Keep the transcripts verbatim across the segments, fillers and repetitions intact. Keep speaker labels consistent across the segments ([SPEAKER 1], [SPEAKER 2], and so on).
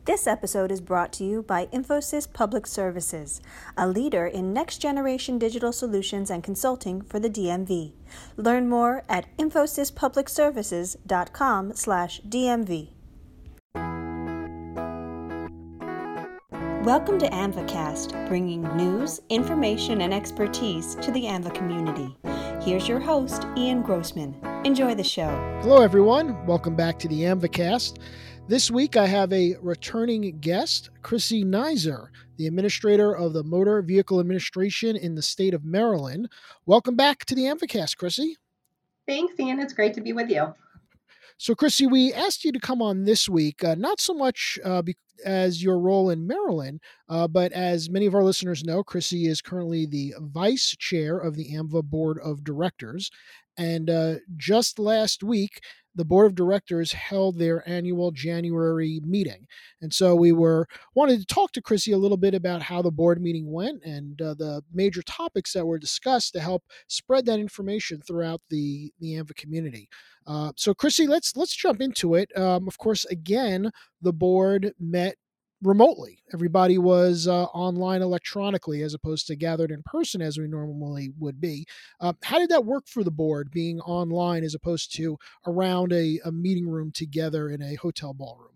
[SPEAKER 1] This episode is brought to you by Infosys Public Services, a leader in next-generation digital solutions and consulting for the D M V. Learn more at infosys public services dot com slash D M V. Welcome to AMVAcast, bringing news, information, and expertise to the AMVA community. Here's your host, Ian Grossman. Enjoy the show.
[SPEAKER 2] Hello, everyone. Welcome back to the AMVAcast. This week, I have a returning guest, Chrissy Nizer, the administrator of the Motor Vehicle Administration in the state of Maryland. Welcome back to the AMVAcast, Chrissy.
[SPEAKER 3] Thanks, Ian. It's great to be with you.
[SPEAKER 2] So, Chrissy, we asked you to come on this week, uh, not so much uh, be- as your role in Maryland, uh, but as many of our listeners know, Chrissy is currently the vice chair of the AMVA Board of Directors. And uh, just last week, the board of directors held their annual January meeting. And so we were wanted to talk to Chrissy a little bit about how the board meeting went and uh, the major topics that were discussed to help spread that information throughout the, the AMVA community. Uh, so Chrissy, let's let's jump into it. Um, of course, again, the board met remotely. Everybody was uh, online electronically as opposed to gathered in person as we normally would be. Uh, how did that work for the board, being online as opposed to around a, a meeting room together in a hotel ballroom?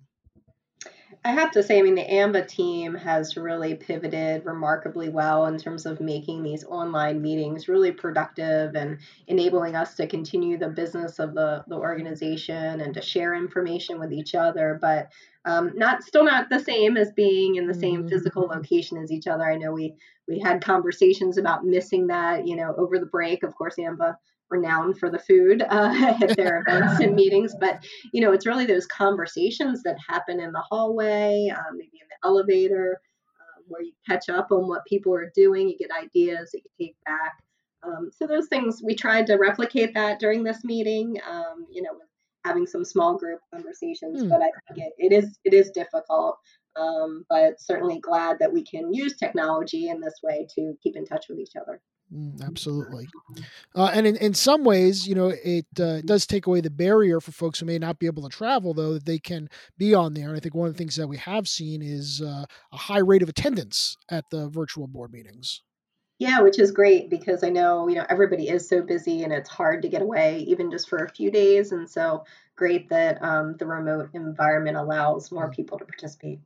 [SPEAKER 3] I have to say, I mean, the AMVA team has really pivoted remarkably well in terms of making these online meetings really productive and enabling us to continue the business of the, the organization and to share information with each other, but um, not still not the same as being in the same
[SPEAKER 2] Mm-hmm.
[SPEAKER 3] physical location as each other. I know we we had conversations about missing that, you know, over the break. Of course, AMVA renowned for the food uh, at their events and meetings, but you know, it's really those conversations that happen in the hallway, um, maybe in the elevator, um, where you catch up on what people are doing, you get ideas that you take back. Um, so those things, we tried to replicate that during this meeting, um, you know, with having some small group conversations,
[SPEAKER 2] Hmm.
[SPEAKER 3] but I think it, it is it is difficult, um, but certainly glad that we can use technology in this way to keep in touch with each other.
[SPEAKER 2] Mm, absolutely. Uh, and in, in some ways, you know, it uh, does take away the barrier for folks who may not be able to travel, though, that they can be on there. And I think one of the things that we have seen is uh, a high rate of attendance at the virtual board meetings.
[SPEAKER 3] Yeah, which is great because I know, you know, everybody is so busy and it's hard to get away even just for a few days. And so great that um, the remote environment allows more people to participate.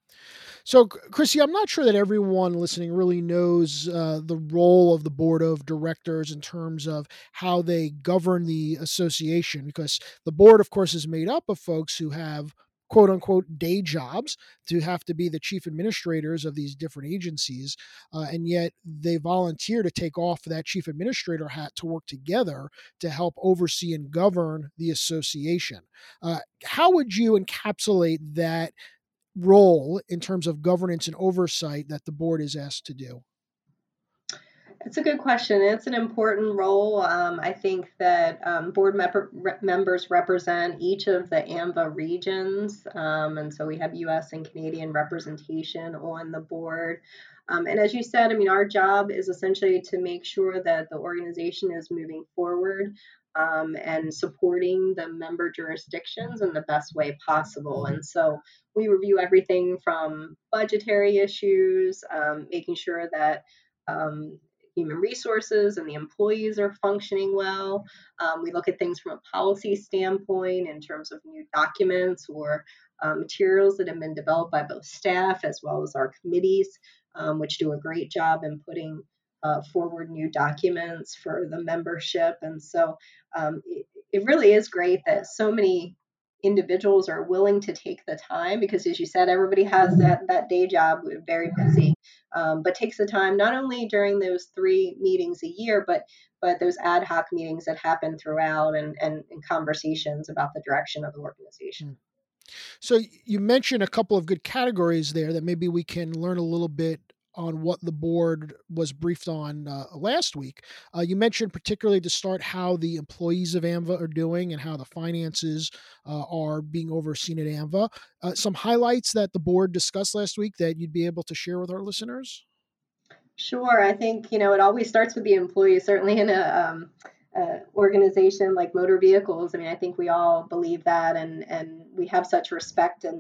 [SPEAKER 2] So, Chrissy, I'm not sure that everyone listening really knows uh, the role of the board of directors in terms of how they govern the association, because the board, of course, is made up of folks who have quote unquote day jobs to have to be the chief administrators of these different agencies. Uh, and yet they volunteer to take off that chief administrator hat to work together to help oversee and govern the association. Uh, how would you encapsulate that role in terms of governance and oversight that the board is asked to do?
[SPEAKER 3] It's a good question. It's an important role. Um, I think that um, board mem- re- members represent each of the AMVA regions. Um, and so we have U S and Canadian representation on the board. Um, and as you said, I mean, our job is essentially to make sure that the organization is moving forward um, and supporting the member jurisdictions in the best way possible. And so we review everything from budgetary issues, um, making sure that um, human resources and the employees are functioning well. Um, we look at things from a policy standpoint in terms of new documents or uh, materials that have been developed by both staff as well as our committees, um, which do a great job in putting uh, forward new documents for the membership. And so um, it, it really is great that so many individuals are willing to take the time because, as you said, everybody has that that day job, we're very busy, um, but takes the time not only during those three meetings a year, but but those ad hoc meetings that happen throughout and, and, and conversations about the direction of the organization.
[SPEAKER 2] So you mentioned a couple of good categories there that maybe we can learn a little bit on what the board was briefed on uh, last week. Uh, you mentioned particularly to start how the employees of AMVA are doing and how the finances uh, are being overseen at AMVA. Uh, some highlights that the board discussed last week that you'd be able to share with our listeners?
[SPEAKER 3] Sure. I think, you know, it always starts with the employee, certainly in a um, uh, organization like motor vehicles. I mean, I think we all believe that and, and we have such respect and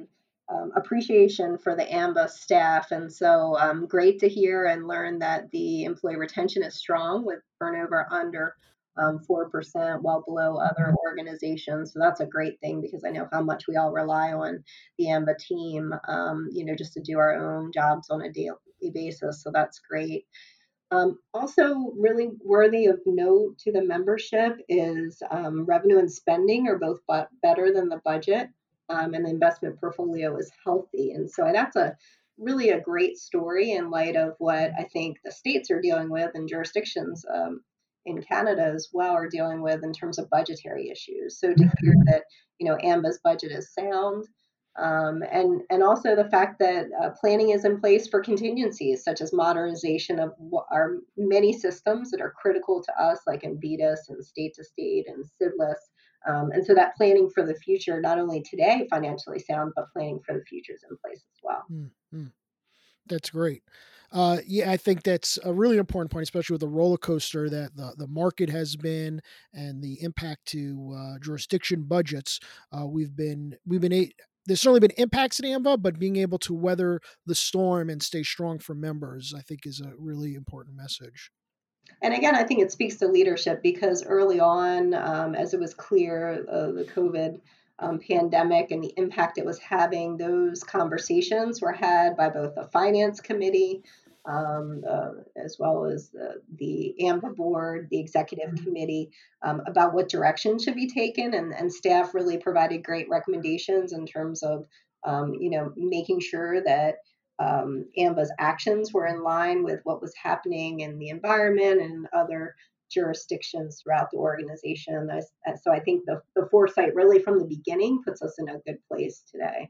[SPEAKER 3] um, appreciation for the AMBA staff. And so um, great to hear and learn that the employee retention is strong with turnover under um, four percent, well below other organizations. So that's a great thing because I know how much we all rely on the AMBA team, um, you know, just to do our own jobs on a daily basis. So that's great. Um, also, really worthy of note to the membership is um, revenue and spending are both bu- better than the budget, um, and the investment portfolio is healthy. And so that's a really a great story in light of what I think the states are dealing with and jurisdictions um, in Canada as well are dealing with in terms of budgetary issues. So to hear that, you know, AMBA's budget is sound, um, and and also the fact that uh, planning is in place for contingencies such as modernization of our many systems that are critical to us, like Invitas and State to State and SIDLIS. Um, and so that planning for the future, not only today financially sound, but planning for the future is in place as well.
[SPEAKER 2] Mm-hmm. That's great. Uh, yeah, I think that's a really important point, especially with the roller coaster that the, the market has been and the impact to uh, jurisdiction budgets. Uh, we've been we've been a, there's certainly been impacts at AMVA, but being able to weather the storm and stay strong for members, I think, is a really important message.
[SPEAKER 3] And again, I think it speaks to leadership because early on, um, as it was clear, uh, the COVID um, pandemic and the impact it was having, those conversations were had by both the finance committee um, uh, as well as the, the AMBA board, the executive committee, um, about what direction should be taken. And, and staff really provided great recommendations in terms of, um, you know, making sure that um, AMBA's actions were in line with what was happening in the environment and other jurisdictions throughout the organization. So I think the, the foresight really from the beginning puts us in a good place today.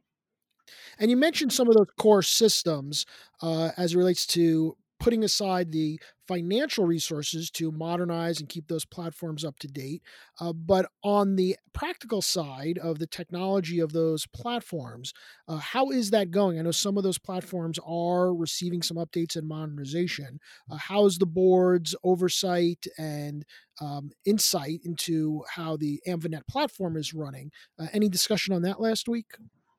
[SPEAKER 2] And you mentioned some of those core systems uh, as it relates to putting aside the financial resources to modernize and keep those platforms up to date. Uh, but on the practical side of the technology of those platforms, uh, how is that going? I know some of those platforms are receiving some updates and modernization. Uh, how is the board's oversight and um, insight into how the AMVANet platform is running? Uh, any discussion on that last week?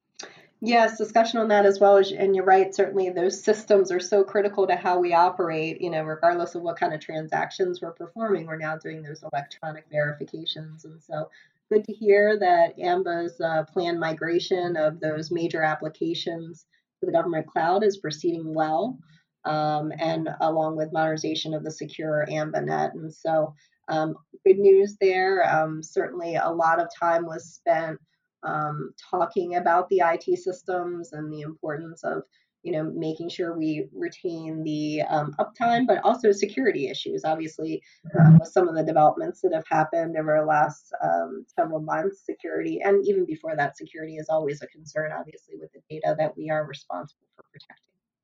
[SPEAKER 3] Yes, discussion on that as well. As, and you're right, certainly those systems are so critical to how we operate, you know, regardless of what kind of transactions we're performing, we're now doing those electronic verifications. And so good to hear that AMBA's uh, planned migration of those major applications to the government cloud is proceeding well, um, and along with modernization of the secure AMBANet. And so um, good news there. Um, certainly a lot of time was spent um, talking about the I T systems and the importance of, you know, making sure we retain the um, uptime, but also security issues. Obviously, um, with some of the developments that have happened over the last um, several months, security, and even before that, security is always a concern, obviously, with the data that we are responsible for protecting.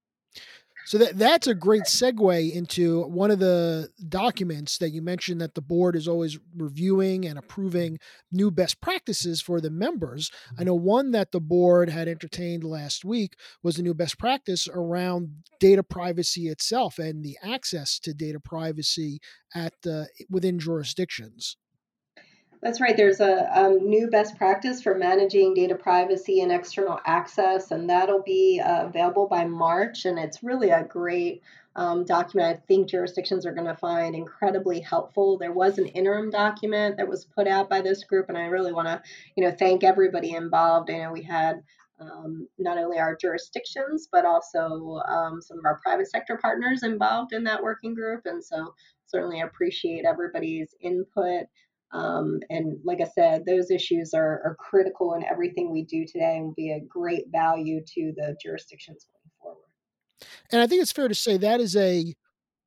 [SPEAKER 2] So that that's a great segue into one of the documents that you mentioned that the board is always reviewing and approving new best practices for the members. I know one that the board had entertained last week was the new best practice around data privacy itself and the access to data privacy at uh, within jurisdictions.
[SPEAKER 3] That's right. There's a um, new best practice for managing data privacy and external access, and that'll be uh, available by March. And it's really a great um, document. I think jurisdictions are going to find incredibly helpful. There was an interim document that was put out by this group, and I really want to, you know, thank everybody involved. I know we had um, not only our jurisdictions, but also um, some of our private sector partners involved in that working group, and so certainly appreciate everybody's input. Um, and like I said, those issues are, are critical in everything we do today and will be a great value to the jurisdictions going forward.
[SPEAKER 2] And I think it's fair to say that is a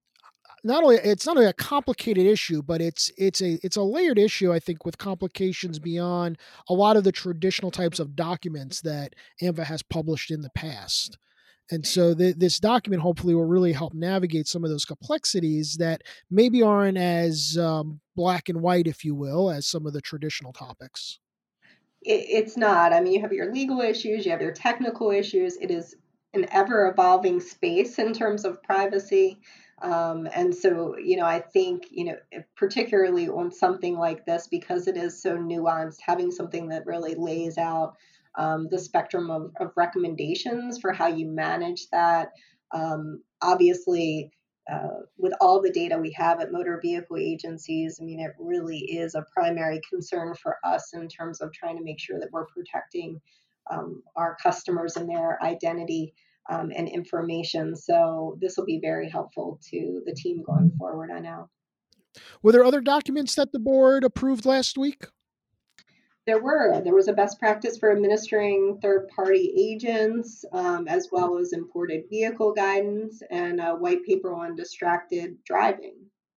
[SPEAKER 2] not only it's not only a complicated issue, but it's it's a it's a layered issue. I think with complications beyond a lot of the traditional types of documents that AMVA has published in the past. And so th- this document hopefully will really help navigate some of those complexities that maybe aren't as um, black and white, if you will, as some of the traditional topics.
[SPEAKER 3] It, it's not. I mean, you have your legal issues, you have your technical issues. It is an ever evolving space in terms of privacy. Um, and so, you know, I think, you know, particularly on something like this, because it is so nuanced, having something that really lays out um, the spectrum of, of recommendations for how you manage that. Um, obviously, uh, with all the data we have at motor vehicle agencies, I mean, it really is a primary concern for us in terms of trying to make sure that we're protecting um, our customers and their identity um, and information. So this will be very helpful to the team going forward, I know.
[SPEAKER 2] Were there other documents that the board approved last week?
[SPEAKER 3] There were. There was a best practice for administering third-party agents, um, as well as imported vehicle guidance and a white paper on distracted driving.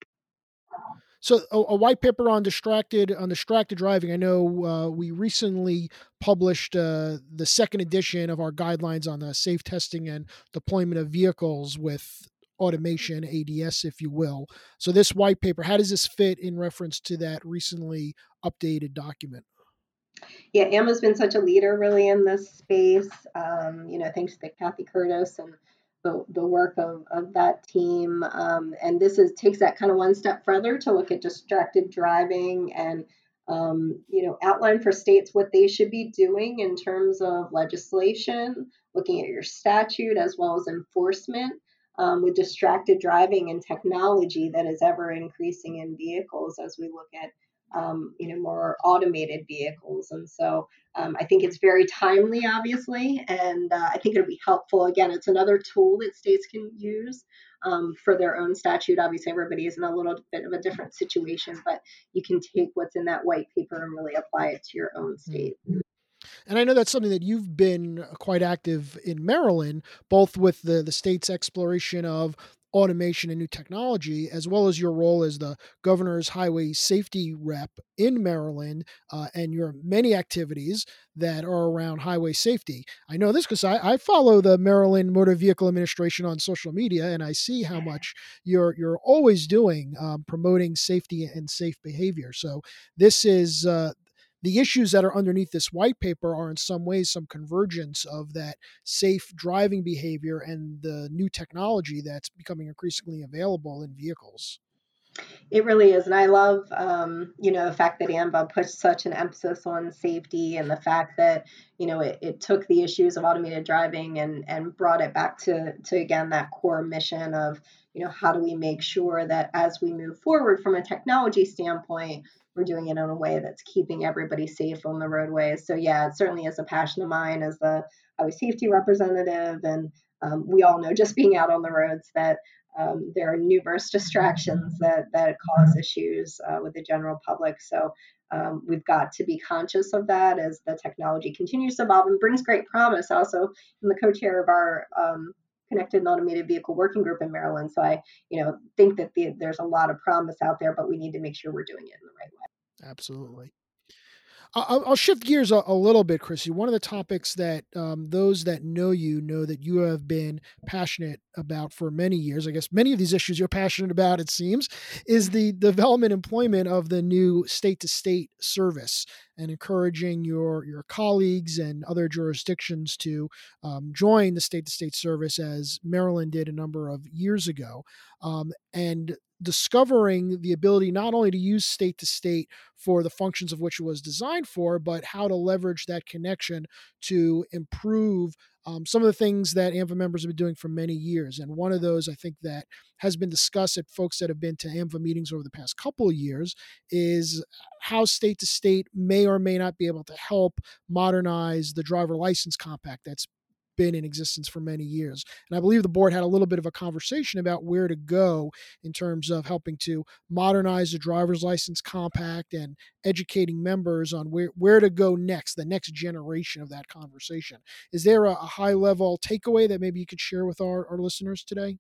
[SPEAKER 2] So a, a white paper on distracted on distracted driving. I know uh, we recently published uh, the second edition of our guidelines on the safe testing and deployment of vehicles with automation, A D S, if you will. So this white paper, how does this fit in reference to that recently updated document?
[SPEAKER 3] Yeah, Emma's been such a leader really in this space. Um, you know, thanks to Kathy Curtis and the, the work of, of that team. Um, and this is takes that kind of one step further to look at distracted driving and um, you know, outline for states what they should be doing in terms of legislation, looking at your statute as well as enforcement. Um, with distracted driving and technology that is ever increasing in vehicles as we look at um, you know, more automated vehicles. And so um, I think it's very timely, obviously, and uh, I think it'll be helpful. Again, it's another tool that states can use um, for their own statute. Obviously, everybody is in a little bit of a different situation, but you can take what's in that white paper and really apply it to your own state. Mm.
[SPEAKER 2] And I know that's something that you've been quite active in Maryland, both with the, the state's exploration of automation and new technology, as well as your role as the governor's highway safety rep in Maryland, uh, and your many activities that are around highway safety. I know this because I, I follow the Maryland Motor Vehicle Administration on social media, and I see how much you're you're always doing, um, promoting safety and safe behavior. So this is uh, the issues that are underneath this white paper are in some ways some convergence of that safe driving behavior and the new technology that's becoming increasingly available in vehicles.
[SPEAKER 3] It really is. And I love, um, you know, the fact that AMVA puts such an emphasis on safety and the fact that, you know, it, it took the issues of automated driving and, and brought it back to, to, again, that core mission of, you know, how do we make sure that as we move forward from a technology standpoint, we're doing it in a way that's keeping everybody safe on the roadways. So, yeah, it certainly is a passion of mine as the highway safety representative. And um, we all know just being out on the roads that um, there are numerous distractions that, that cause issues uh, with the general public. So um, we've got to be conscious of that as the technology continues to evolve and brings great promise. Also, I'm the co-chair of our um, Connected and Automated Vehicle Working Group in Maryland. So I, you know, think that the, there's a lot of promise out there, but we need to make sure we're doing it in the right way.
[SPEAKER 2] Absolutely. I'll, I'll shift gears a, a little bit, Chrissy. One of the topics that um, those that know you know that you have been passionate about for many years, I guess many of these issues you're passionate about, it seems, is the development employment of the new state-to-state service and encouraging your, your colleagues and other jurisdictions to um, join the state-to-state service as Maryland did a number of years ago. Um, and discovering the ability not only to use state to state for the functions of which it was designed for, but how to leverage that connection to improve um, some of the things that AMVA members have been doing for many years. And one of those, I think, that has been discussed at folks that have been to AMVA meetings over the past couple of years is how state to state may or may not be able to help modernize the driver license compact that's been in existence for many years. And I believe the board had a little bit of a conversation about where to go in terms of helping to modernize the driver's license compact and educating members on where, where to go next, the next generation of that conversation. Is there a, a high level takeaway that maybe you could share with our, our listeners today?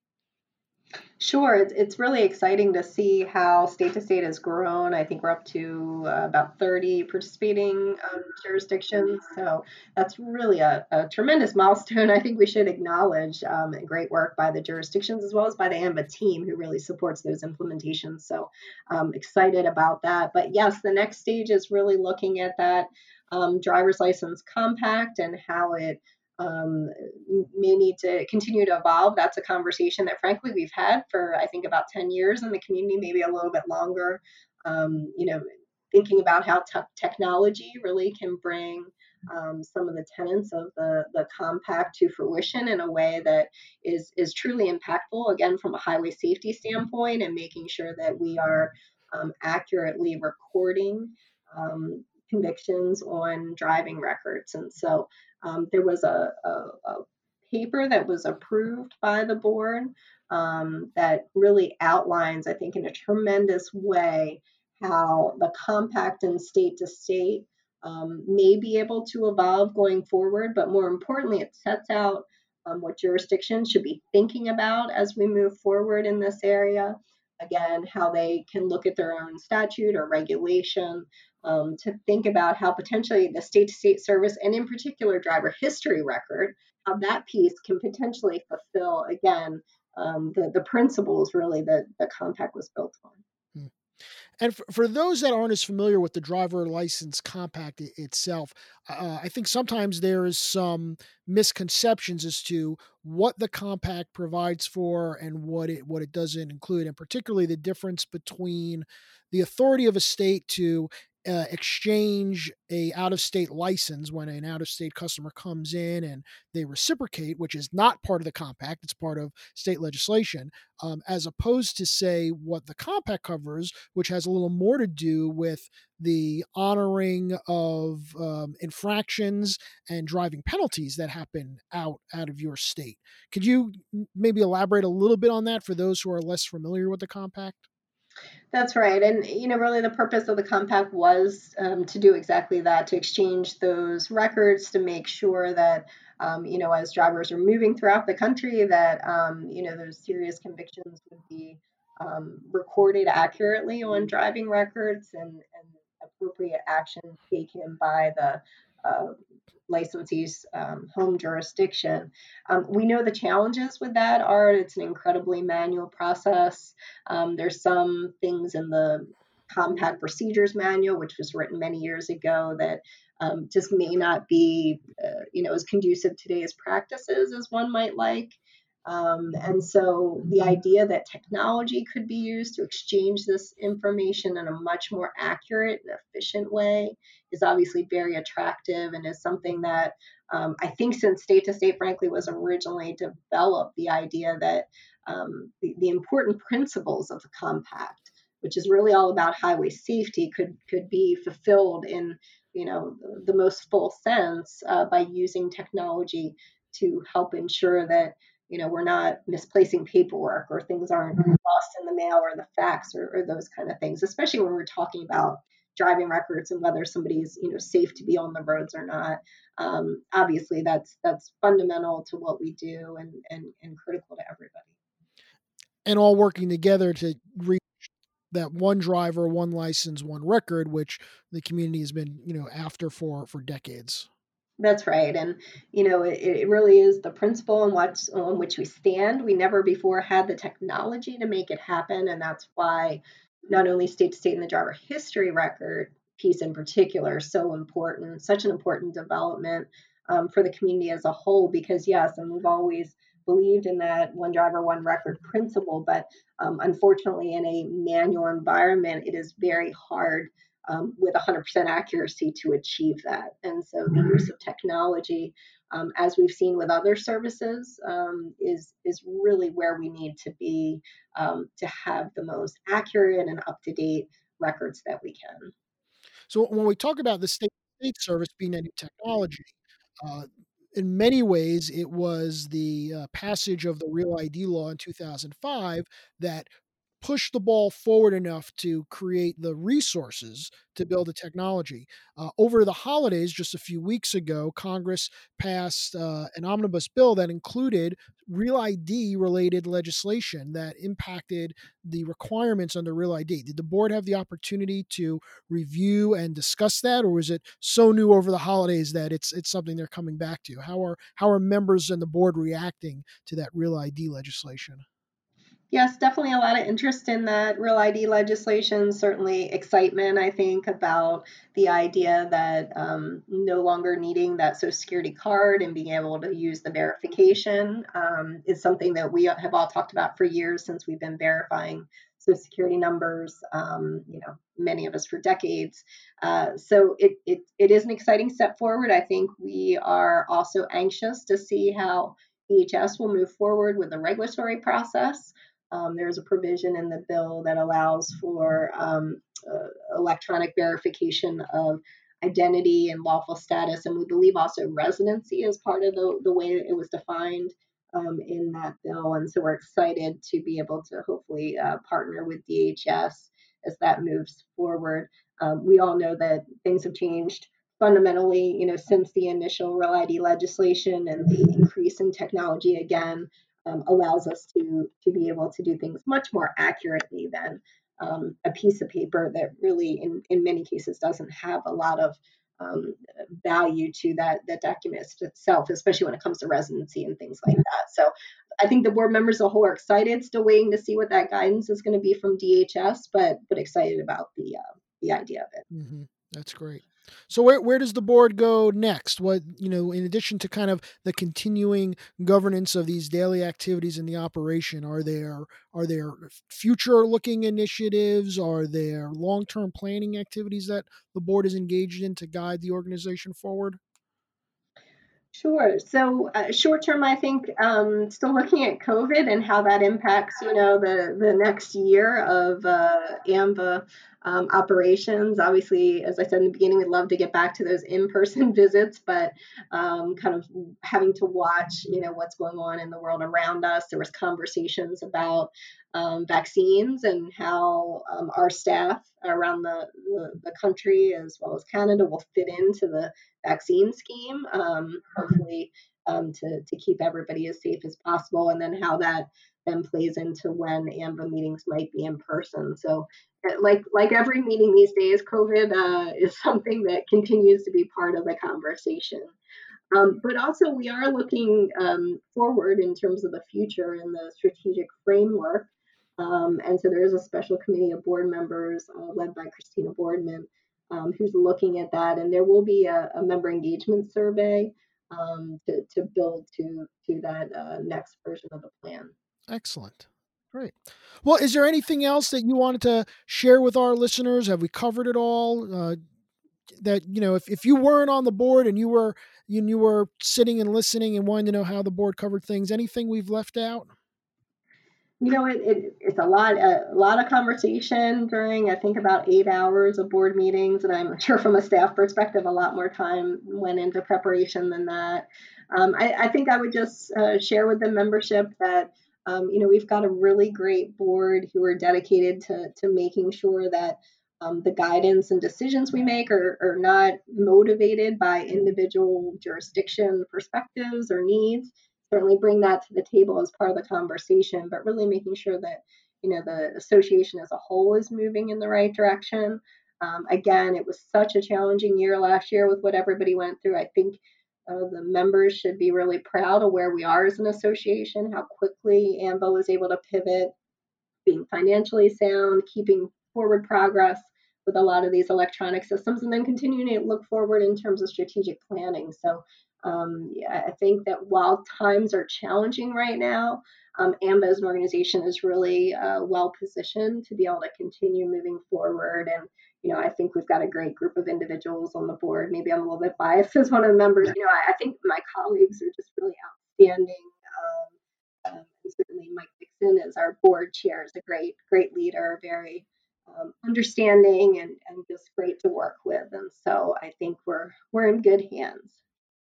[SPEAKER 3] Sure. It's, it's really exciting to see how state to state has grown. I think we're up to uh, about thirty participating um, jurisdictions. So that's really a, a tremendous milestone. I think we should acknowledge um, great work by the jurisdictions as well as by the AMVA team who really supports those implementations. So um, excited about that. But yes, the next stage is really looking at that um, driver's license compact and how it um, may need to continue to evolve. That's a conversation that, frankly, we've had for, I think, about ten years in the community, maybe a little bit longer. Um, you know, thinking about how t- technology really can bring um, some of the tenets of the, the compact to fruition in a way that is, is truly impactful, again, from a highway safety standpoint, and making sure that we are um, accurately recording um, convictions on driving records. And so um, there was a, a, a paper that was approved by the board um, that really outlines, I think, in a tremendous way, how the compact and state to state um, may be able to evolve going forward, but more importantly, it sets out um, what jurisdictions should be thinking about as we move forward in this area. Again, how they can look at their own statute or regulation um, to think about how potentially the state to state service, and in particular driver history record, how that piece can potentially fulfill, again, um, the, the principles really that the compact was built on.
[SPEAKER 2] Hmm. And for, for those that aren't as familiar with the driver license compact i- itself, uh, I think sometimes there is some misconceptions as to what the compact provides for and what it what it doesn't include, and particularly the difference between the authority of a state to uh, exchange a out of state license when an out of state customer comes in and they reciprocate, which is not part of the compact; it's part of state legislation, um, as opposed to say what the compact covers, which has a little more to do with the honoring of um, infractions and driving penalties that happen out out of your state. Could you maybe elaborate a little bit on that for those who are less familiar with the compact?
[SPEAKER 3] That's right. And, you know, really the purpose of the compact was um, to do exactly that, to exchange those records, to make sure that, um, you know, as drivers are moving throughout the country, that, um, you know, those serious convictions would be um, recorded accurately on driving records, and, and appropriate action taken by the uh, licensee's um, home jurisdiction. Um, we know the challenges with that are it's an incredibly manual process. Um, there's some things in the compact procedures manual, which was written many years ago, that um, just may not be, uh, you know, as conducive to today's practices as one might like. Um, and so the idea that technology could be used to exchange this information in a much more accurate and efficient way is obviously very attractive, and is something that um, I think, since state to state, frankly, was originally developed, the idea that um, the, the important principles of the compact, which is really all about highway safety, could could be fulfilled in, you know, the, the most full sense uh, by using technology to help ensure that, you know, we're not misplacing paperwork, or things aren't lost in the mail, or the facts, or, or those kind of things, especially when we're talking about driving records and whether somebody's, you know, safe to be on the roads or not. Um, obviously, that's that's fundamental to what we do, and and, and critical to everybody.
[SPEAKER 2] And all working together to reach that one driver, one license, one record, which the community has been, you know, after for for decades.
[SPEAKER 3] That's right. And, you know, it, it really is the principle on what's on which we stand. We never before had the technology to make it happen. And that's why not only state to state and the driver history record piece in particular is so important, such an important development um, for the community as a whole, because yes, and we've always believed in that one driver, one record principle, but um, unfortunately in a manual environment, it is very hard um, with one hundred percent accuracy to achieve that. And so the use of technology, um, as we've seen with other services, um, is is really where we need to be um, to have the most accurate and up to date records that we can.
[SPEAKER 2] So when we talk about the state state service being a new technology, uh, in many ways, it was the uh, passage of the Real I D law in two thousand five that push the ball forward enough to create the resources to build the technology. Uh, over the holidays, just a few weeks ago, Congress passed uh, an omnibus bill that included Real I D related legislation that impacted the requirements under Real I D. Did the board have the opportunity to review and discuss that, or was it so new over the holidays that it's it's something they're coming back to? How are how are members and the board reacting to that Real I D legislation?
[SPEAKER 3] Yes, definitely a lot of interest in that Real I D legislation. Certainly excitement, I think, about the idea that um, no longer needing that Social Security card and being able to use the verification um, is something that we have all talked about for years since we've been verifying Social Security numbers. Um, you know, many of us for decades. Uh, so it, it it is an exciting step forward. I think we are also anxious to see how D H S will move forward with the regulatory process. Um, there's a provision in the bill that allows for um, uh, electronic verification of identity and lawful status, and we believe also residency as part of the, the way it was defined um, in that bill. And so we're excited to be able to hopefully uh, partner with D H S as that moves forward. Um, we all know that things have changed fundamentally, you know, since the initial Real I D legislation, and the increase in technology again um, allows us to to be able to do things much more accurately than um, a piece of paper that really, in in many cases, doesn't have a lot of um, value to that that document itself, especially when it comes to residency and things like that. So I think the board members as a whole are excited, still waiting to see what that guidance is going to be from D H S, but but excited about the uh, the idea of it.
[SPEAKER 2] Mm-hmm. That's great. So where where does the board go next? What, you know, in addition to kind of the continuing governance of these daily activities in the operation, are there are there future looking initiatives? Are there long term planning activities that the board is engaged in to guide the organization forward?
[SPEAKER 3] Sure. So, uh, short term, I think um, still looking at COVID and how that impacts, you know, the the next year of uh, AMVA um, operations. Obviously, as I said in the beginning, we'd love to get back to those in-person visits, but um, kind of having to watch, you know, what's going on in the world around us. There was conversations about um, vaccines and how um, our staff around the, the the country as well as Canada will fit into the vaccine scheme, um, hopefully um, to, to keep everybody as safe as possible, and then how that then plays into when AMVA meetings might be in person. So uh, like like every meeting these days, COVID uh, is something that continues to be part of the conversation. Um, but also we are looking um, forward in terms of the future and the strategic framework. Um, and so there is a special committee of board members uh, led by Christina Boardman, um, who's looking at that. And there will be a, a member engagement survey um, to, to build to, to that uh, next version of the plan.
[SPEAKER 2] Excellent. Great. Well, is there anything else that you wanted to share with our listeners? Have we covered it all? Uh, that, you know, if, if you weren't on the board and you were you, you were sitting and listening and wanting to know how the board covered things, anything we've left out?
[SPEAKER 3] You know, it, it it's a lot a lot of conversation during, I think, about eight hours of board meetings, and I'm sure from a staff perspective, a lot more time went into preparation than that. Um, I, I think I would just uh, share with the membership that um, you know, we've got a really great board who are dedicated to to making sure that um, the guidance and decisions we make are, are not motivated by individual jurisdiction perspectives or needs. Certainly bring that to the table as part of the conversation, but really making sure that, you know, the association as a whole is moving in the right direction. Um, again, it was such a challenging year last year with what everybody went through. I think uh, the members should be really proud of where we are as an association, how quickly AMVA was able to pivot, being financially sound, keeping forward progress with a lot of these electronic systems, and then continuing to look forward in terms of strategic planning. So um, yeah, I think that while times are challenging right now, um, AMVA as an organization is really uh, well positioned to be able to continue moving forward. And you know, I think we've got a great group of individuals on the board. Maybe I'm a little bit biased as one of the members. You know, I, I think my colleagues are just really outstanding. Um, um, and certainly Mike Dixon as our board chair is a great, great leader, very um, understanding and, and just great to work with. And so I think we're we're in good hands.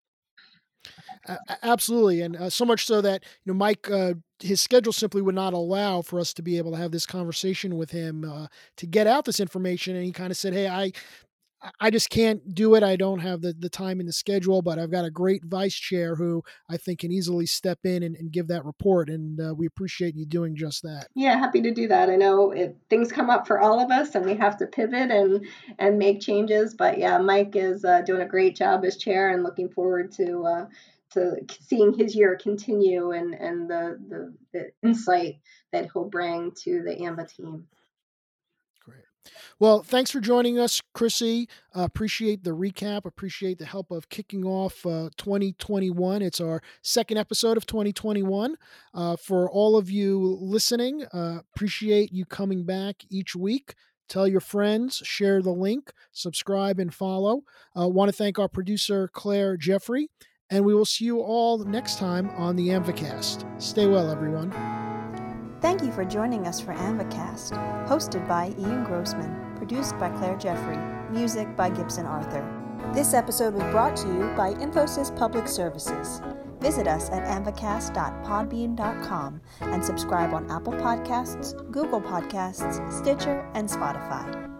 [SPEAKER 2] A- absolutely, and uh, so much so that, you know, Mike, uh, his schedule simply would not allow for us to be able to have this conversation with him uh, to get out this information, and he kind of said, "Hey, I I just can't do it. I don't have the, the time in the schedule, but I've got a great vice chair who I think can easily step in and, and give that report." And uh, we appreciate you doing just that.
[SPEAKER 3] Yeah, happy to do that. I know it, things come up for all of us, and we have to pivot and and make changes. But yeah, Mike is uh, doing a great job as chair, and looking forward to uh, to seeing his year continue and, and the, the, the insight that he'll bring to the AMVA team.
[SPEAKER 2] Great. Well, thanks for joining us, Chrissy. Uh, appreciate the recap. Appreciate the help of kicking off uh, twenty twenty-one. It's our second episode of twenty twenty-one. Uh, for all of you listening, uh, appreciate you coming back each week. Tell your friends, share the link, subscribe and follow. I uh, want to thank our producer, Claire Jeffrey, and we will see you all next time on the AMVAcast. Stay well, everyone.
[SPEAKER 1] Thank you for joining us for AMVAcast, hosted by Ian Grossman, produced by Claire Jeffrey, music by Gibson Arthur. This episode was brought to you by Infosys Public Services. Visit us at amvacast dot podbean dot com and subscribe on Apple Podcasts, Google Podcasts, Stitcher, and Spotify.